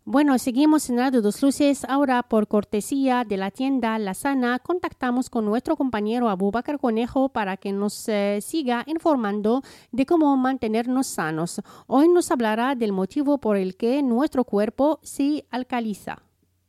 Bueno, seguimos en Radio Dos Luces. Ahora, por cortesía de la tienda La Sana, contactamos con nuestro compañero Abubakar Conejo para que nos siga informando de cómo mantenernos sanos. Hoy nos hablará del motivo por el que nuestro cuerpo se alcaliza.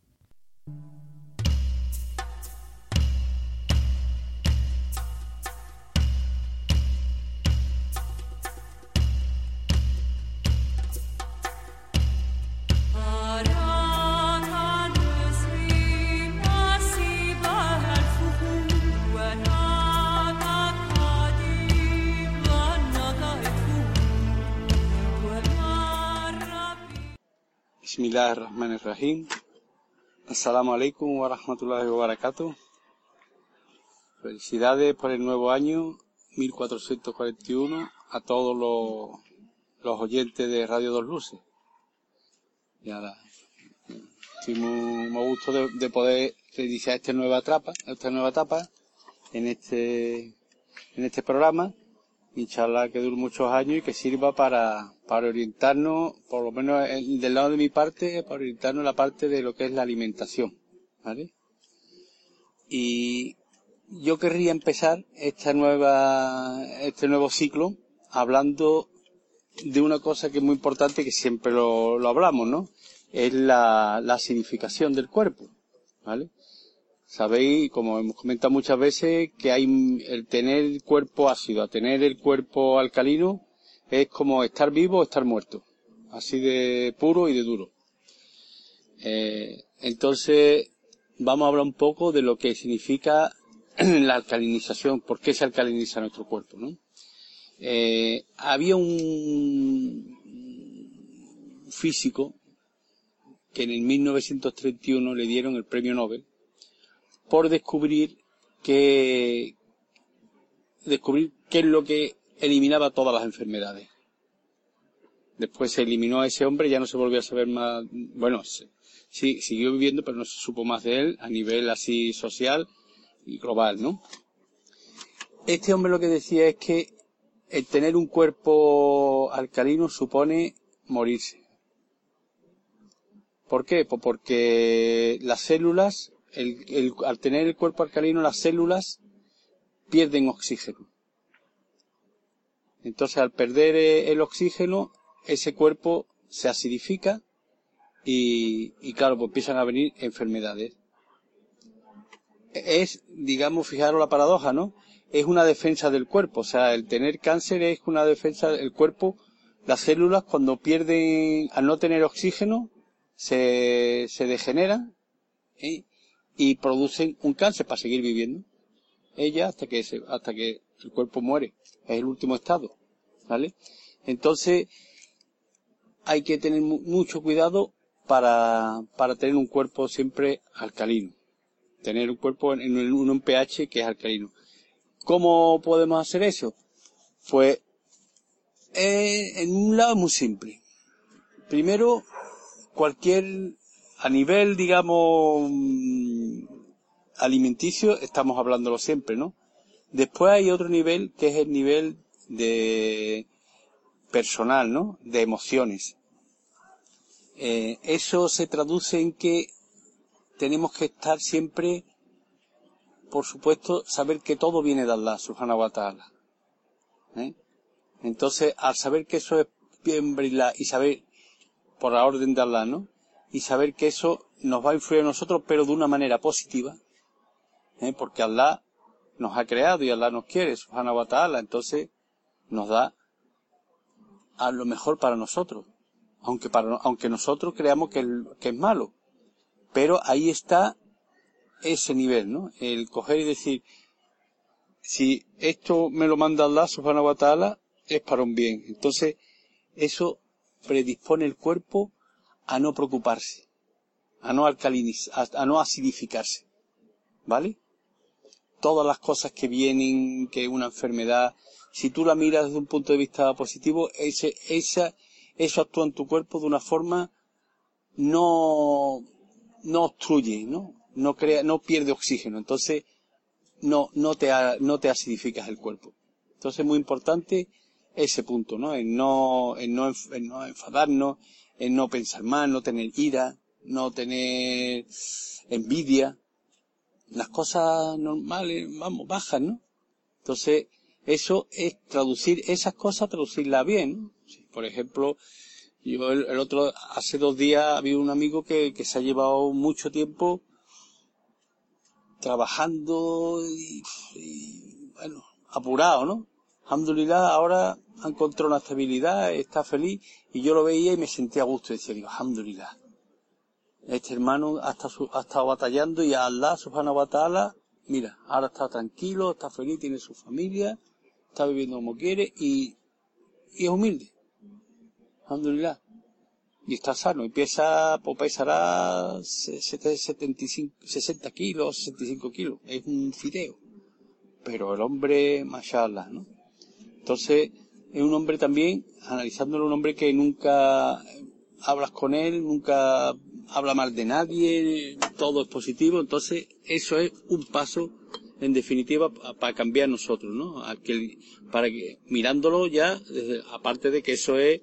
Bismillahirrahmanirrahim. Assalamu alaikum wa rahmatullahi wa barakatuh. Felicidades por el nuevo año 1441 a todos los oyentes de Radio Dos Luces. Y ahora estoy muy a gusto de poder iniciar esta nueva etapa en este programa. Inshallah que dure muchos años y que sirva para orientarnos, por lo menos del lado de mi parte, para orientarnos en la parte de lo que es la alimentación, ¿vale? Y yo querría empezar este nuevo ciclo hablando de una cosa que es muy importante, que siempre lo hablamos, ¿no? Es la significación del cuerpo, ¿vale? Sabéis, como hemos comentado muchas veces, que el tener el cuerpo ácido a tener el cuerpo alcalino es como estar vivo o estar muerto. Así de puro y de duro. Entonces, vamos a hablar un poco de lo que significa la alcalinización, por qué se alcaliniza nuestro cuerpo, ¿no? Había un físico que en el 1931 le dieron el premio Nobel por descubrir qué es lo que eliminaba todas las enfermedades. Después se eliminó a ese hombre, ya no se volvió a saber más. Bueno, sí, siguió viviendo, pero no se supo más de él a nivel así social y global, ¿no? Este hombre lo que decía es que el tener un cuerpo alcalino supone morirse. ¿Por qué? Pues porque las células, al tener el cuerpo alcalino, las células pierden oxígeno. Entonces, al perder el oxígeno, ese cuerpo se acidifica y claro, pues empiezan a venir enfermedades. Es, digamos, fijaros la paradoja, ¿no? Es una defensa del cuerpo. O sea, el tener cáncer es una defensa del cuerpo. Las células, cuando pierden, al no tener oxígeno, se degeneran, ¿eh? Y producen un cáncer para seguir viviendo. Ella hasta que el cuerpo muere. Es el último estado, ¿vale? Entonces, hay que tener mucho cuidado para tener un cuerpo siempre alcalino. Tener un cuerpo en un pH que es alcalino. ¿Cómo podemos hacer eso? Pues, en un lado muy simple. Primero, a nivel, digamos, alimenticio, estamos hablándolo siempre, ¿no? Después hay otro nivel, que es el nivel de personal, ¿no? De emociones. Eso se traduce en que tenemos que estar siempre, por supuesto, saber que todo viene de Allah, subhanahu wa ta'ala. Entonces, al saber que eso es bien brillar y saber, por la orden de Allah, ¿no? Y saber que eso nos va a influir a nosotros, pero de una manera positiva, porque Allah nos ha creado y Allah nos quiere, subhanahu wa ta'ala, entonces nos da a lo mejor para nosotros, aunque nosotros creamos que es malo, pero ahí está ese nivel, ¿no? El coger y decir, si esto me lo manda Allah, subhanahu wa ta'ala, es para un bien. Entonces, eso predispone el cuerpo a no preocuparse, a no alcalinizar, a no acidificarse, ¿vale? Todas las cosas que vienen, que una enfermedad, si tú la miras desde un punto de vista positivo, eso actúa en tu cuerpo de una forma, no obstruye, ¿no? No pierde oxígeno, entonces no te acidificas el cuerpo. Entonces es muy importante ese punto, ¿no? En no enfadarnos, en no pensar mal, no tener ira, no tener envidia, las cosas normales, vamos, bajas, ¿no? Entonces, eso es traducir esas cosas, traducirlas bien, ¿no? Por ejemplo, yo hace 2 días había un amigo que se ha llevado mucho tiempo trabajando y bueno, apurado, ¿no? Alhamdulillah, ahora ha encontrado una estabilidad, está feliz, y yo lo veía y me sentía a gusto, y decía, digo, alhamdulillah, este hermano ha estado batallando y Allah, subhanahu wa ta'ala, mira, ahora está tranquilo, está feliz, tiene su familia, está viviendo como quiere y es humilde, alhamdulillah. Y está sano, y pesará 60 kilos, 65 kilos. Es un fideo. Pero el hombre, mashallah, ¿no? Entonces, es un hombre también, analizándolo, un hombre que nunca hablas con él, nunca habla mal de nadie, todo es positivo. Entonces, eso es un paso, en definitiva, para cambiar nosotros, ¿no? Para que, mirándolo ya, aparte de que eso es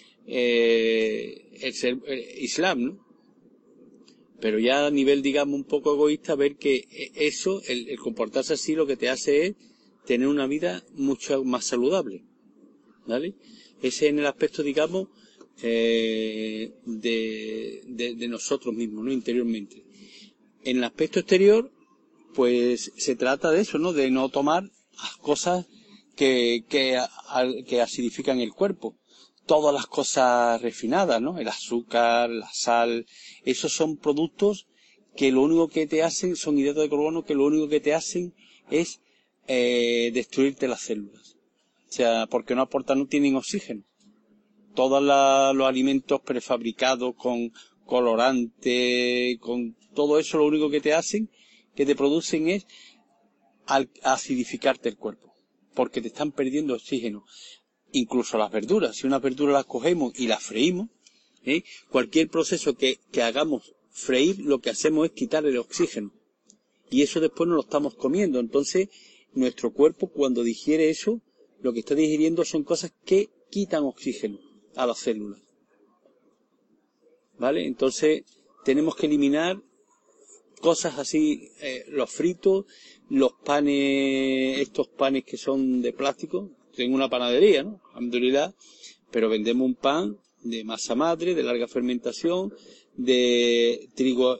el ser Islam, ¿no? Pero ya a nivel, digamos, un poco egoísta, ver que eso, el comportarse así, lo que te hace es tener una vida mucho más saludable, ¿vale? Ese en el aspecto, digamos, de nosotros mismos, ¿no? Interiormente. En el aspecto exterior, pues se trata de eso, ¿no? De no tomar cosas que acidifican el cuerpo. Todas las cosas refinadas, ¿no? El azúcar, la sal, esos son productos que lo único que te hacen, son hidratos de carbono que lo único que te hacen es destruirte las células. O sea, porque no tienen oxígeno. Todos los alimentos prefabricados con colorante, con todo eso, lo único que te producen es acidificarte el cuerpo, porque te están perdiendo oxígeno. Incluso las verduras, si unas verduras las cogemos y las freímos, cualquier proceso que hagamos freír, lo que hacemos es quitar el oxígeno. Y eso después nos lo estamos comiendo. Entonces, nuestro cuerpo, cuando digiere eso, lo que está digiriendo son cosas que quitan oxígeno a las células. ¿Vale? Entonces, tenemos que eliminar cosas así, los fritos, los panes, estos panes que son de plástico. Tengo una panadería, ¿no? Alhamdulillah, pero vendemos un pan de masa madre, de larga fermentación, de trigo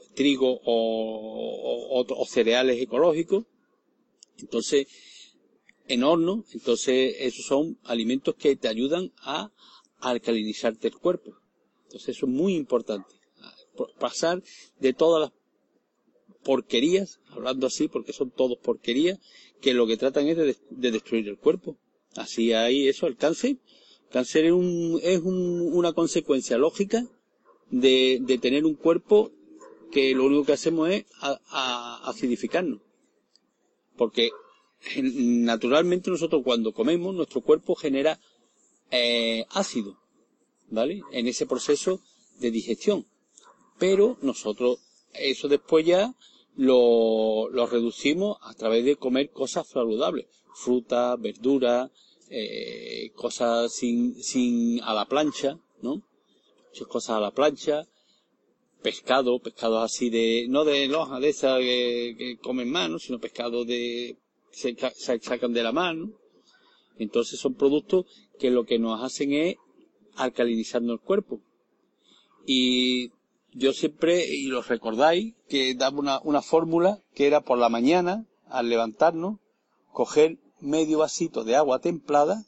o cereales ecológicos. Entonces, en horno, entonces esos son alimentos que te ayudan a alcalinizarte el cuerpo. Entonces eso es muy importante. Pasar de todas las porquerías, hablando así porque son todos porquerías, que lo que tratan es de destruir el cuerpo. Así hay eso, el cáncer. El cáncer es una consecuencia lógica de tener un cuerpo que lo único que hacemos es acidificarnos. Porque naturalmente nosotros cuando comemos, nuestro cuerpo genera ácido, ¿vale? En ese proceso de digestión. Pero nosotros eso después ya lo reducimos a través de comer cosas saludables. Fruta, verdura, cosas sin a la plancha, ¿no? Muchas cosas a la plancha, pescados así no de loja de esas que comen más, ¿no? Sino pescados se sacan de la mano. Entonces son productos que lo que nos hacen es alcalinizarnos el cuerpo. Y yo siempre, y lo recordáis, que daba una fórmula que era por la mañana, al levantarnos, coger medio vasito de agua templada,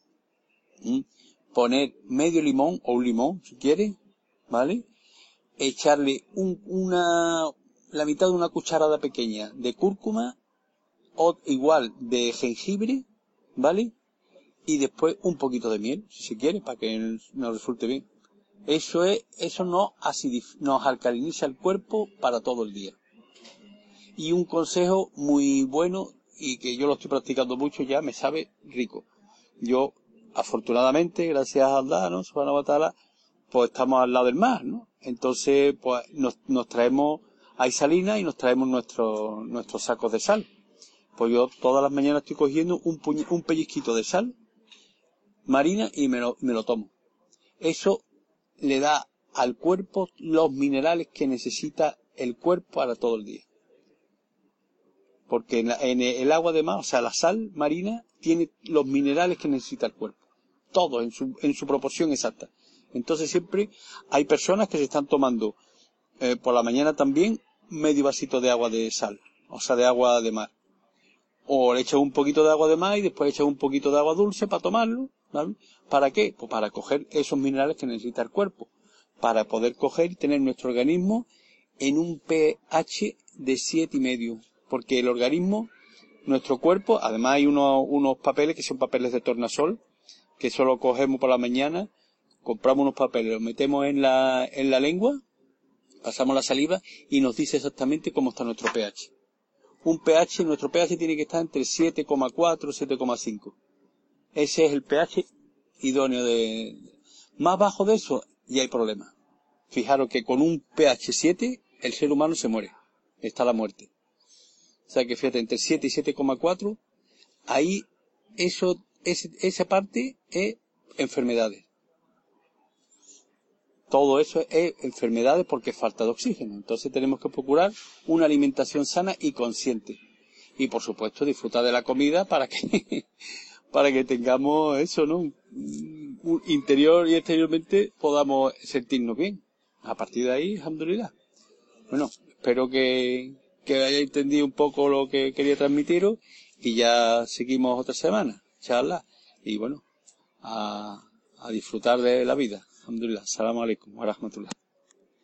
poner medio limón, o un limón, si quieres, ¿vale? Echarle la mitad de una cucharada pequeña de cúrcuma, o igual de jengibre, ¿vale? Y después un poquito de miel, si quieres, para que nos resulte bien. Eso nos alcaliniza el cuerpo para todo el día. Y un consejo muy bueno, y que yo lo estoy practicando mucho ya, me sabe rico. Yo, afortunadamente, gracias a Allah, ¿no? Subhanahu wa ta'ala, pues estamos al lado del mar, ¿no? Entonces, pues nos traemos, hay salina y nos traemos nuestros sacos de sal. Pues yo todas las mañanas estoy cogiendo un pellizquito de sal marina y me lo tomo. Eso le da al cuerpo los minerales que necesita el cuerpo para todo el día. Porque en el agua de mar, o sea, la sal marina, tiene los minerales que necesita el cuerpo. Todos en su proporción exacta. Entonces siempre hay personas que se están tomando por la mañana también medio vasito de agua de sal, o sea, de agua de mar. O le echan un poquito de agua de mar y después echan un poquito de agua dulce para tomarlo, ¿vale? ¿Para qué? Pues para coger esos minerales que necesita el cuerpo. Para poder coger y tener nuestro organismo en un pH de 7,5. Porque el organismo, nuestro cuerpo, además hay unos papeles que son papeles de tornasol, que solo cogemos por la mañana, compramos unos papeles, los metemos en la lengua, pasamos la saliva y nos dice exactamente cómo está nuestro pH. Nuestro pH tiene que estar entre 7,4 y 7,5. Ese es el pH idóneo de... Más bajo de eso, ya hay problemas. Fijaros que con un pH 7, el ser humano se muere. Está la muerte. O sea que fíjate, entre 7 y 7,4, ahí esa parte es enfermedades. Todo eso es enfermedades porque es falta de oxígeno. Entonces tenemos que procurar una alimentación sana y consciente. Y por supuesto disfrutar de la comida para que tengamos eso, ¿no? Interior y exteriormente podamos sentirnos bien. A partir de ahí, alhamdulillah. Bueno, espero que hayáis entendido un poco lo que quería transmitiros y ya seguimos otra semana, inshallah. Y bueno, a disfrutar de la vida. Alhamdulillah. Assalamu alaikum wa rahmatullah.